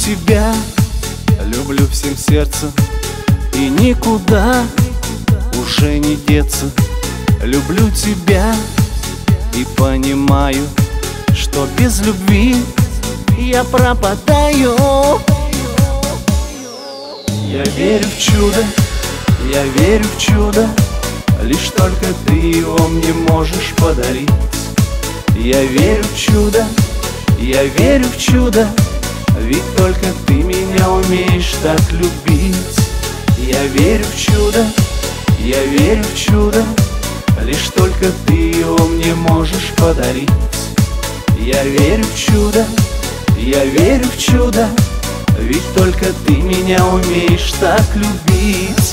тебя, люблю всем сердцем, и никуда уже не деться. Люблю тебя и понимаю, что без любви я пропадаю. Я верю в чудо, я верю в чудо, лишь только ты его мне можешь подарить. Я верю в чудо, я верю в чудо, ведь только ты меня умеешь так любить. Я верю в чудо, я верю в чудо, лишь только ты его мне можешь подарить. Я верю в чудо, я верю в чудо, ведь только ты меня умеешь так любить.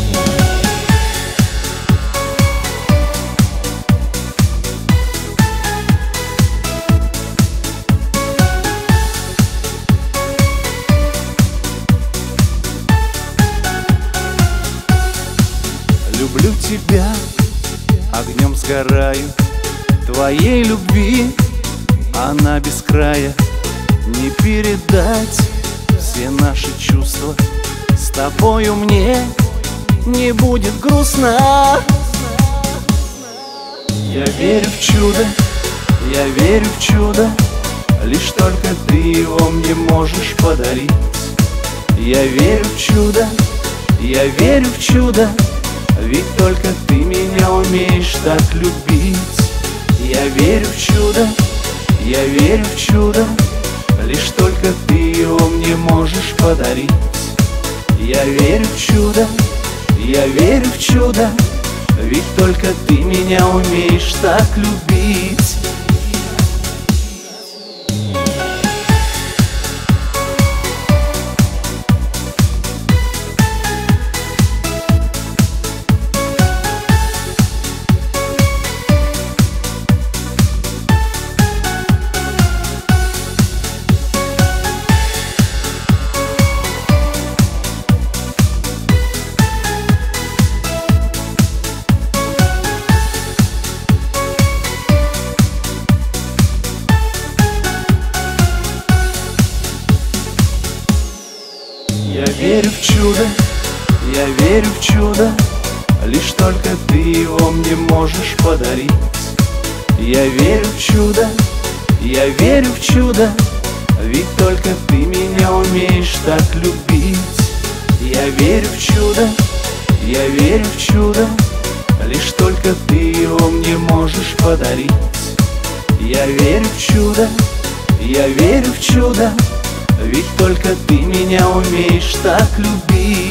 Люблю тебя, огнем сгораю, твоей любви она без края. Не передать все наши чувства, с тобою мне не будет грустно. Я верю в чудо, я верю в чудо, лишь только ты его мне можешь подарить. Я верю в чудо, я верю в чудо, ведь только ты меня умеешь так любить. Я верю в чудо, я верю в чудо, лишь только ты его мне можешь подарить. Я верю в чудо, я верю в чудо, ведь только ты меня умеешь так любить. Я верю в чудо, я верю в чудо, лишь только ты его мне можешь подарить. Я верю в чудо, я верю в чудо, ведь только ты меня умеешь так любить. Я верю в чудо, я верю в чудо, лишь только ты его мне можешь подарить. Я верю в чудо, я верю в чудо, ведь только ты меня умеешь так любить.